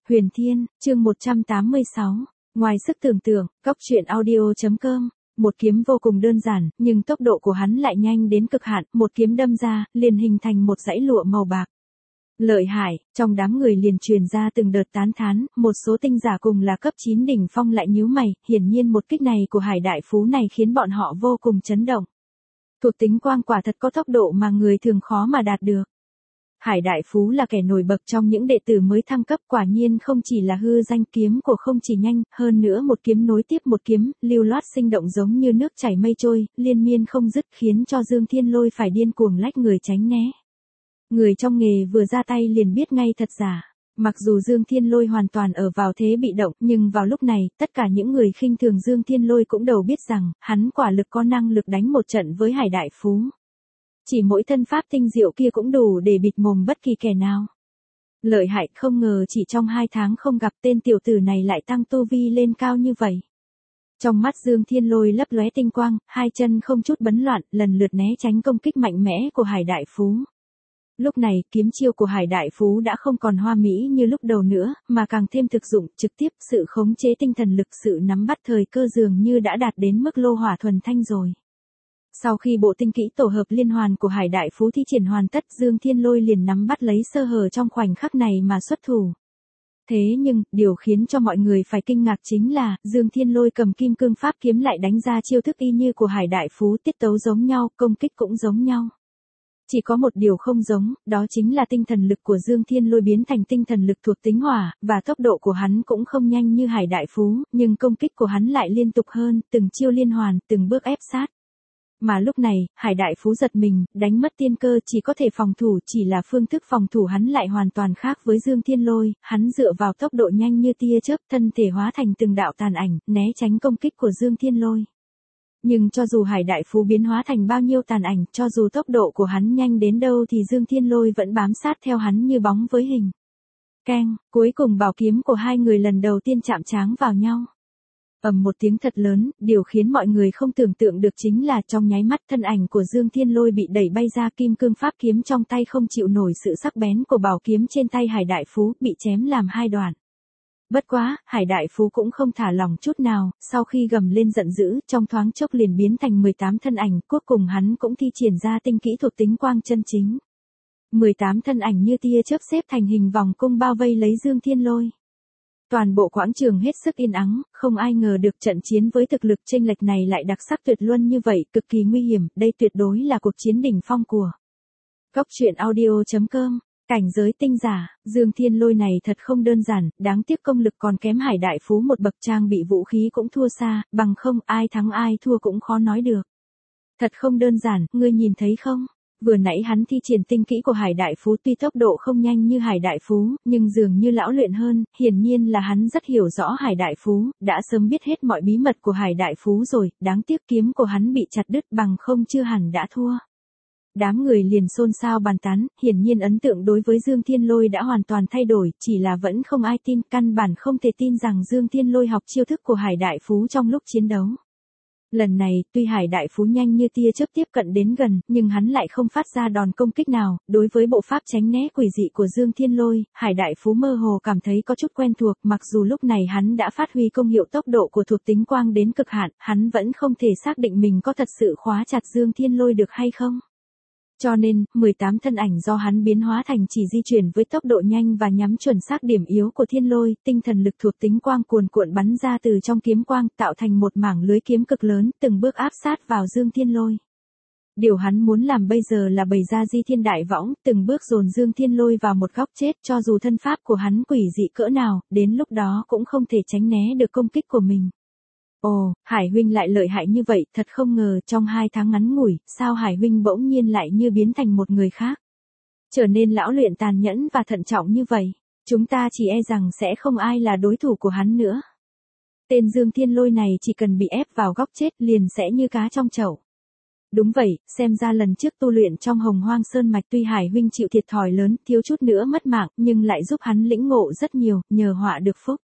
Huyền Thiên, chương 186. Ngoài sức tưởng tượng, Cóc truyện audio.com. Một kiếm vô cùng đơn giản, nhưng tốc độ của hắn lại nhanh đến cực hạn, một kiếm đâm ra, liền hình thành một dãy lụa màu bạc. Lợi hại, trong đám người liền truyền ra từng đợt tán thán, một số tinh giả cùng là cấp 9 đỉnh phong lại nhíu mày, hiển nhiên một kích này của Hải Đại Phú này khiến bọn họ vô cùng chấn động. Thuộc tính quang quả thật có tốc độ mà người thường khó mà đạt được. Hải Đại Phú là kẻ nổi bật trong những đệ tử mới thăng cấp, quả nhiên không chỉ là hư danh, kiếm của không chỉ nhanh, hơn nữa một kiếm nối tiếp một kiếm, lưu loát sinh động giống như nước chảy mây trôi, liên miên không dứt khiến cho Dương Thiên Lôi phải điên cuồng lách người tránh né. Người trong nghề vừa ra tay liền biết ngay thật giả. Mặc dù Dương Thiên Lôi hoàn toàn ở vào thế bị động, nhưng vào lúc này, tất cả những người khinh thường Dương Thiên Lôi cũng đều biết rằng, hắn quả lực có năng lực đánh một trận với Hải Đại Phú. Chỉ mỗi thân pháp tinh diệu kia cũng đủ để bịt mồm bất kỳ kẻ nào. Lợi hại, không ngờ chỉ trong 2 tháng không gặp tên tiểu tử này lại tăng tu vi lên cao như vậy. Trong mắt Dương Thiên Lôi lấp lóe tinh quang, hai chân không chút bấn loạn, lần lượt né tránh công kích mạnh mẽ của Hải Đại Phú. Lúc này, kiếm chiêu của Hải Đại Phú đã không còn hoa mỹ như lúc đầu nữa, mà càng thêm thực dụng, trực tiếp, sự khống chế tinh thần lực, sự nắm bắt thời cơ dường như đã đạt đến mức lô hỏa thuần thanh rồi. Sau khi bộ tinh kỹ tổ hợp liên hoàn của Hải Đại Phú thi triển hoàn tất, Dương Thiên Lôi liền nắm bắt lấy sơ hở trong khoảnh khắc này mà xuất thủ. Thế nhưng, điều khiến cho mọi người phải kinh ngạc chính là, Dương Thiên Lôi cầm kim cương pháp kiếm lại đánh ra chiêu thức y như của Hải Đại Phú, tiết tấu giống nhau, công kích cũng giống nhau. Chỉ có một điều không giống, đó chính là tinh thần lực của Dương Thiên Lôi biến thành tinh thần lực thuộc tính hỏa, và tốc độ của hắn cũng không nhanh như Hải Đại Phú, nhưng công kích của hắn lại liên tục hơn, từng chiêu liên hoàn, từng bước ép sát. Mà lúc này, Hải Đại Phú giật mình, đánh mất tiên cơ, chỉ có thể phòng thủ, chỉ là phương thức phòng thủ hắn lại hoàn toàn khác với Dương Thiên Lôi, hắn dựa vào tốc độ nhanh như tia chớp, thân thể hóa thành từng đạo tàn ảnh, né tránh công kích của Dương Thiên Lôi. Nhưng cho dù Hải Đại Phú biến hóa thành bao nhiêu tàn ảnh, cho dù tốc độ của hắn nhanh đến đâu thì Dương Thiên Lôi vẫn bám sát theo hắn như bóng với hình. Keng, cuối cùng bảo kiếm của hai người lần đầu tiên chạm trán vào nhau. Ầm một tiếng thật lớn, điều khiến mọi người không tưởng tượng được chính là trong nháy mắt thân ảnh của Dương Thiên Lôi bị đẩy bay ra, kim cương pháp kiếm trong tay không chịu nổi sự sắc bén của bảo kiếm trên tay Hải Đại Phú, bị chém làm hai đoạn. Bất quá, Hải Đại Phú cũng không thả lỏng chút nào, sau khi gầm lên giận dữ, trong thoáng chốc liền biến thành 18 thân ảnh, cuối cùng hắn cũng thi triển ra tinh kỹ thuộc tính quang chân chính. 18 thân ảnh như tia chớp xếp thành hình vòng cung bao vây lấy Dương Thiên Lôi. Toàn bộ quảng trường hết sức yên ắng, không ai ngờ được trận chiến với thực lực chênh lệch này lại đặc sắc tuyệt luân như vậy, cực kỳ nguy hiểm, đây tuyệt đối là cuộc chiến đỉnh phong của Cóc truyện audio.com. Cảnh giới tinh giả, Dương Thiên Lôi này thật không đơn giản, đáng tiếc công lực còn kém Hải Đại Phú một bậc, trang bị vũ khí cũng thua xa, bằng không ai thắng ai thua cũng khó nói được. Thật không đơn giản, ngươi nhìn thấy không? Vừa nãy hắn thi triển tinh kỹ của Hải Đại Phú tuy tốc độ không nhanh như Hải Đại Phú, nhưng dường như lão luyện hơn, hiển nhiên là hắn rất hiểu rõ Hải Đại Phú, đã sớm biết hết mọi bí mật của Hải Đại Phú rồi, đáng tiếc kiếm của hắn bị chặt đứt, bằng không chưa hẳn đã thua. Đám người liền xôn xao bàn tán, hiển nhiên ấn tượng đối với Dương Thiên Lôi đã hoàn toàn thay đổi, chỉ là vẫn không ai tin, căn bản không thể tin rằng Dương Thiên Lôi học chiêu thức của Hải Đại Phú trong lúc chiến đấu. Lần này, tuy Hải Đại Phú nhanh như tia chớp tiếp cận đến gần, nhưng hắn lại không phát ra đòn công kích nào, đối với bộ pháp tránh né quỷ dị của Dương Thiên Lôi, Hải Đại Phú mơ hồ cảm thấy có chút quen thuộc, mặc dù lúc này hắn đã phát huy công hiệu tốc độ của thuộc tính quang đến cực hạn, hắn vẫn không thể xác định mình có thật sự khóa chặt Dương Thiên Lôi được hay không. Cho nên, 18 thân ảnh do hắn biến hóa thành chỉ di chuyển với tốc độ nhanh và nhắm chuẩn xác điểm yếu của Thiên Lôi, tinh thần lực thuộc tính quang cuồn cuộn bắn ra từ trong kiếm quang, tạo thành một mảng lưới kiếm cực lớn, từng bước áp sát vào Dương Thiên Lôi. Điều hắn muốn làm bây giờ là bày ra di thiên đại võng, từng bước dồn Dương Thiên Lôi vào một góc chết, cho dù thân pháp của hắn quỷ dị cỡ nào, đến lúc đó cũng không thể tránh né được công kích của mình. Ồ, Hải huynh lại lợi hại như vậy, thật không ngờ, trong 2 tháng ngắn ngủi, sao Hải huynh bỗng nhiên lại như biến thành một người khác. Trở nên lão luyện tàn nhẫn và thận trọng như vậy, chúng ta chỉ e rằng sẽ không ai là đối thủ của hắn nữa. Tên Dương Thiên Lôi này chỉ cần bị ép vào góc chết liền sẽ như cá trong chậu. Đúng vậy, xem ra lần trước tu luyện trong Hồng Hoang Sơn Mạch tuy Hải huynh chịu thiệt thòi lớn, thiếu chút nữa mất mạng, nhưng lại giúp hắn lĩnh ngộ rất nhiều, nhờ họa được phúc.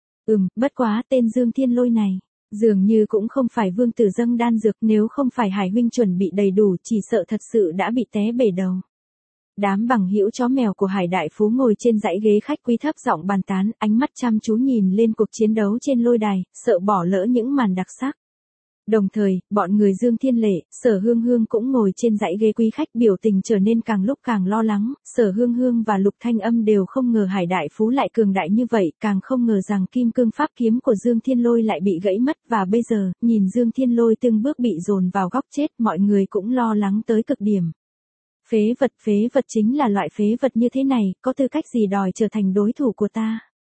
Bất quá tên Dương Thiên Lôi này dường như cũng không phải vương tử dâng đan dược, nếu không phải Hải huynh chuẩn bị đầy đủ, chỉ sợ thật sự đã bị té bể đầu. Đám bằng hữu chó mèo của Hải Đại Phú ngồi trên dãy ghế khách quý thấp giọng bàn tán, ánh mắt chăm chú nhìn lên cuộc chiến đấu trên lôi đài, sợ bỏ lỡ những màn đặc sắc. Đồng thời, bọn người Dương Thiên Lệ, Sở Hương Hương cũng ngồi trên dãy ghế quý khách, biểu tình trở nên càng lúc càng lo lắng. Sở Hương Hương và Lục Thanh Âm đều không ngờ Hải Đại Phú lại cường đại như vậy, càng không ngờ rằng kim cương pháp kiếm của Dương Thiên Lôi lại bị gãy mất, và bây giờ, nhìn Dương Thiên Lôi từng bước bị dồn vào góc chết, mọi người cũng lo lắng tới cực điểm. Phế vật chính là loại phế vật như thế này, có tư cách gì đòi trở thành đối thủ của ta?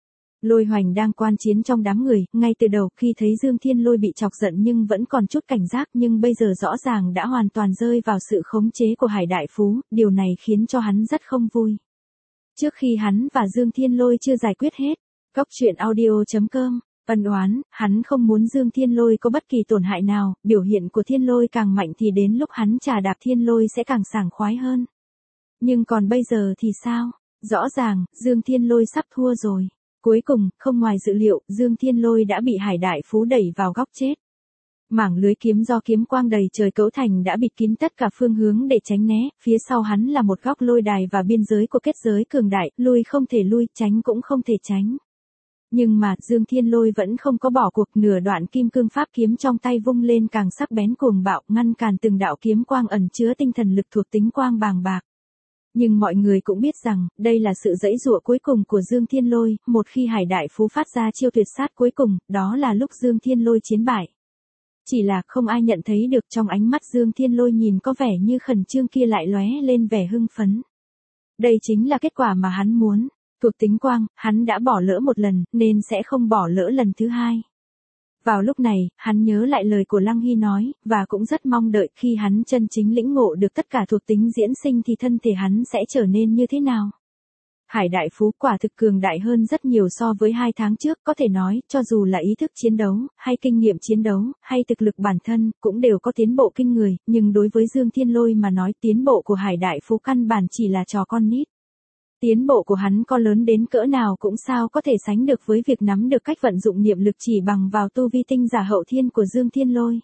Lôi Hoành đang quan chiến trong đám người, ngay từ đầu khi thấy Dương Thiên Lôi bị chọc giận nhưng vẫn còn chút cảnh giác, nhưng bây giờ rõ ràng đã hoàn toàn rơi vào sự khống chế của Hải Đại Phú, điều này khiến cho hắn rất không vui. Trước khi hắn và Dương Thiên Lôi chưa giải quyết hết, Góc Truyện Audio.com, ân oán, hắn không muốn Dương Thiên Lôi có bất kỳ tổn hại nào, biểu hiện của Thiên Lôi càng mạnh thì đến lúc hắn trà đạp Thiên Lôi sẽ càng sảng khoái hơn. Nhưng còn bây giờ thì sao? Rõ ràng, Dương Thiên Lôi sắp thua rồi. Cuối cùng, không ngoài dự liệu, Dương Thiên Lôi đã bị Hải Đại Phú đẩy vào góc chết. Mảng lưới kiếm do kiếm quang đầy trời cấu thành đã bịt kín tất cả phương hướng để tránh né, phía sau hắn là một góc lôi đài và biên giới của kết giới cường đại, lui không thể lui, tránh cũng không thể tránh. Nhưng mà, Dương Thiên Lôi vẫn không có bỏ cuộc, nửa đoạn kim cương pháp kiếm trong tay vung lên càng sắc bén cuồng bạo, ngăn cản từng đạo kiếm quang ẩn chứa tinh thần lực thuộc tính quang bàng bạc. Nhưng mọi người cũng biết rằng, đây là sự giãy giụa cuối cùng của Dương Thiên Lôi, một khi Hải Đại Phú phát ra chiêu tuyệt sát cuối cùng, đó là lúc Dương Thiên Lôi chiến bại. Chỉ là không ai nhận thấy được trong ánh mắt Dương Thiên Lôi nhìn có vẻ như khẩn trương kia lại lóe lên vẻ hưng phấn. Đây chính là kết quả mà hắn muốn. Thuộc tính quang, hắn đã bỏ lỡ một lần, nên sẽ không bỏ lỡ lần thứ hai. Vào lúc này, hắn nhớ lại lời của Lăng Hy nói, và cũng rất mong đợi khi hắn chân chính lĩnh ngộ được tất cả thuộc tính diễn sinh thì thân thể hắn sẽ trở nên như thế nào. Hải Đại Phú quả thực cường đại hơn rất nhiều so với 2 tháng trước, có thể nói, cho dù là ý thức chiến đấu, hay kinh nghiệm chiến đấu, hay thực lực bản thân, cũng đều có tiến bộ kinh người, nhưng đối với Dương Thiên Lôi mà nói tiến bộ của Hải Đại Phú căn bản chỉ là trò con nít. Tiến bộ của hắn có lớn đến cỡ nào cũng sao có thể sánh được với việc nắm được cách vận dụng niệm lực chỉ bằng vào tu vi tinh giả hậu thiên của Dương Thiên Lôi.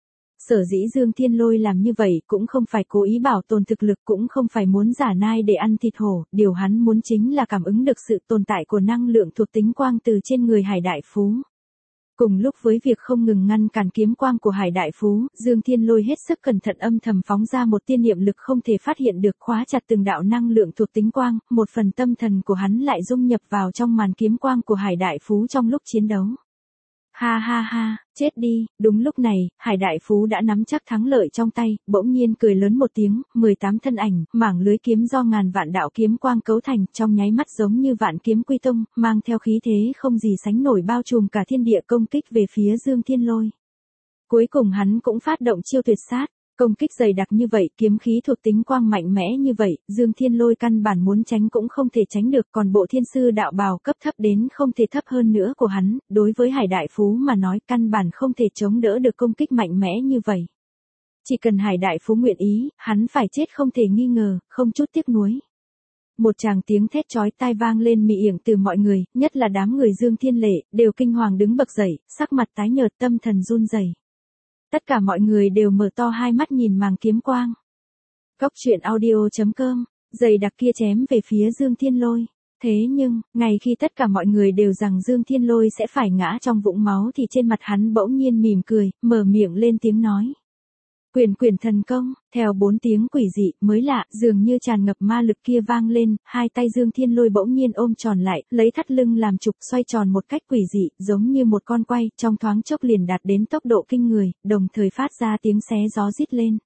Sở dĩ Dương Thiên Lôi làm như vậy cũng không phải cố ý bảo tồn thực lực, cũng không phải muốn giả nai để ăn thịt hổ, điều hắn muốn chính là cảm ứng được sự tồn tại của năng lượng thuộc tính quang từ trên người Hải Đại Phú. Cùng lúc với việc không ngừng ngăn cản kiếm quang của Hải Đại Phú, Dương Thiên Lôi hết sức cẩn thận âm thầm phóng ra một tia niệm lực không thể phát hiện được, khóa chặt từng đạo năng lượng thuộc tính quang, một phần tâm thần của hắn lại dung nhập vào trong màn kiếm quang của Hải Đại Phú trong lúc chiến đấu. Ha ha ha, chết đi, đúng lúc này, Hải Đại Phú đã nắm chắc thắng lợi trong tay, bỗng nhiên cười lớn một tiếng, 18 thân ảnh, mảng lưới kiếm do ngàn vạn đạo kiếm quang cấu thành, trong nháy mắt giống như vạn kiếm quy tung, mang theo khí thế không gì sánh nổi bao trùm cả thiên địa công kích về phía Dương Thiên Lôi. Cuối cùng hắn cũng phát động chiêu tuyệt sát. Công kích dày đặc như vậy, kiếm khí thuộc tính quang mạnh mẽ như vậy, Dương Thiên Lôi căn bản muốn tránh cũng không thể tránh được, còn bộ thiên sư đạo bào cấp thấp đến không thể thấp hơn nữa của hắn, đối với Hải Đại Phú mà nói căn bản không thể chống đỡ được công kích mạnh mẽ như vậy. Chỉ cần Hải Đại Phú nguyện ý, hắn phải chết không thể nghi ngờ, không chút tiếc nuối. Một tràng tiếng thét chói tai vang lên mị ỉng từ mọi người, nhất là đám người Dương Thiên Lệ, đều kinh hoàng đứng bật dậy, sắc mặt tái nhợt, tâm thần run rẩy. Tất cả mọi người đều mở to hai mắt nhìn màn kiếm quang. Góc Truyện Audio.com, dày đặc kia chém về phía Dương Thiên Lôi. Thế nhưng, ngay khi tất cả mọi người đều rằng Dương Thiên Lôi sẽ phải ngã trong vũng máu thì trên mặt hắn bỗng nhiên mỉm cười, mở miệng lên tiếng nói. Quyền thần công, theo 4 tiếng quỷ dị, mới lạ, dường như tràn ngập ma lực kia vang lên, hai tay Dương Thiên Lôi bỗng nhiên ôm tròn lại, lấy thắt lưng làm trục xoay tròn một cách quỷ dị, giống như một con quay, trong thoáng chốc liền đạt đến tốc độ kinh người, đồng thời phát ra tiếng xé gió rít lên.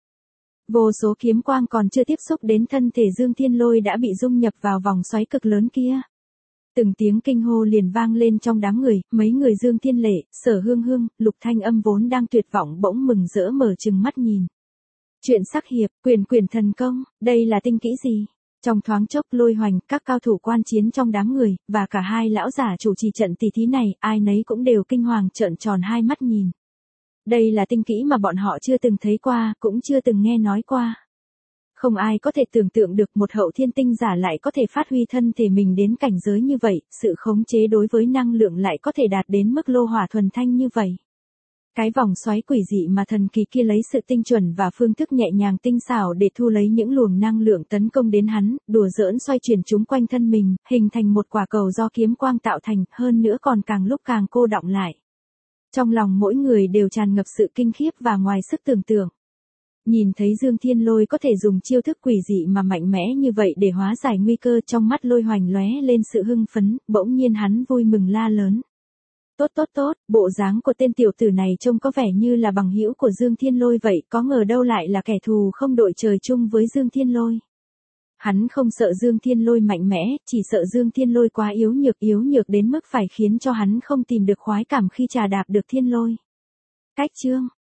Vô số kiếm quang còn chưa tiếp xúc đến thân thể Dương Thiên Lôi đã bị dung nhập vào vòng xoáy cực lớn kia. Từng tiếng kinh hô liền vang lên trong đám người, mấy người Dương Thiên Lệ, Sở Hương Hương, Lục Thanh Âm vốn đang tuyệt vọng bỗng mừng rỡ mở trừng mắt nhìn. Chuyện sắc hiệp, quyền thần công, đây là tinh kỹ gì? Trong thoáng chốc Lôi Hoành, các cao thủ quan chiến trong đám người, và cả hai lão giả chủ trì trận tỷ thí này, ai nấy cũng đều kinh hoàng trợn tròn hai mắt nhìn. Đây là tinh kỹ mà bọn họ chưa từng thấy qua, cũng chưa từng nghe nói qua. Không ai có thể tưởng tượng được một hậu thiên tinh giả lại có thể phát huy thân thể mình đến cảnh giới như vậy, sự khống chế đối với năng lượng lại có thể đạt đến mức lô hỏa thuần thanh như vậy. Cái vòng xoáy quỷ dị mà thần kỳ kia lấy sự tinh chuẩn và phương thức nhẹ nhàng tinh xảo để thu lấy những luồng năng lượng tấn công đến hắn, đùa giỡn xoay chuyển chúng quanh thân mình, hình thành một quả cầu do kiếm quang tạo thành, hơn nữa còn càng lúc càng cô đọng lại. Trong lòng mỗi người đều tràn ngập sự kinh khiếp và ngoài sức tưởng tượng. Nhìn thấy Dương Thiên Lôi có thể dùng chiêu thức quỷ dị mà mạnh mẽ như vậy để hóa giải nguy cơ, trong mắt Lôi Hoành lóe lên sự hưng phấn, bỗng nhiên hắn vui mừng la lớn. Tốt, bộ dáng của tên tiểu tử này trông có vẻ như là bằng hữu của Dương Thiên Lôi vậy, có ngờ đâu lại là kẻ thù không đội trời chung với Dương Thiên Lôi. Hắn không sợ Dương Thiên Lôi mạnh mẽ, chỉ sợ Dương Thiên Lôi quá yếu nhược đến mức phải khiến cho hắn không tìm được khoái cảm khi trà đạp được Thiên Lôi. Cách chương